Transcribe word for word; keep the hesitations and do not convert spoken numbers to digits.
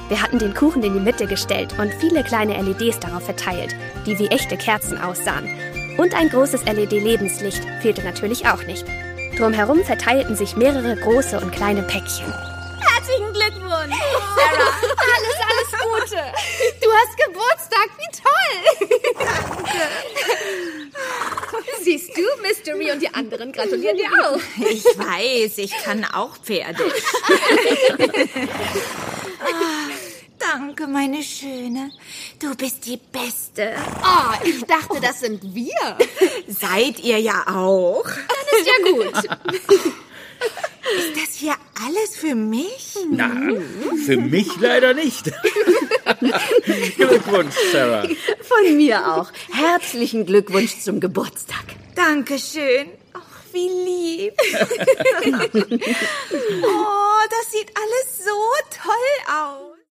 Wir hatten den Kuchen in die Mitte gestellt und viele kleine L E Ds darauf verteilt, die wie echte Kerzen aussahen. Und ein großes L E D-Lebenslicht fehlte natürlich auch nicht. Drumherum verteilten sich mehrere große und kleine Päckchen. Herzlichen Glückwunsch, Sarah. Alles, alles Gute. Du hast Geburtstag, wie toll. Danke. Siehst du, Mystery und die anderen gratulieren dir auch. Ich weiß, ich kann auch Pferde. Ah, danke, meine Schöne. Du bist die Beste. Oh, ich dachte, das sind wir. Seid ihr ja auch. Dann ist ja gut. Ist das hier alles für mich? Na, für mich leider nicht. Glückwunsch, Sarah. Von mir auch. Herzlichen Glückwunsch zum Geburtstag. Dankeschön. Ach, wie lieb. Oh, das sieht alles so toll aus.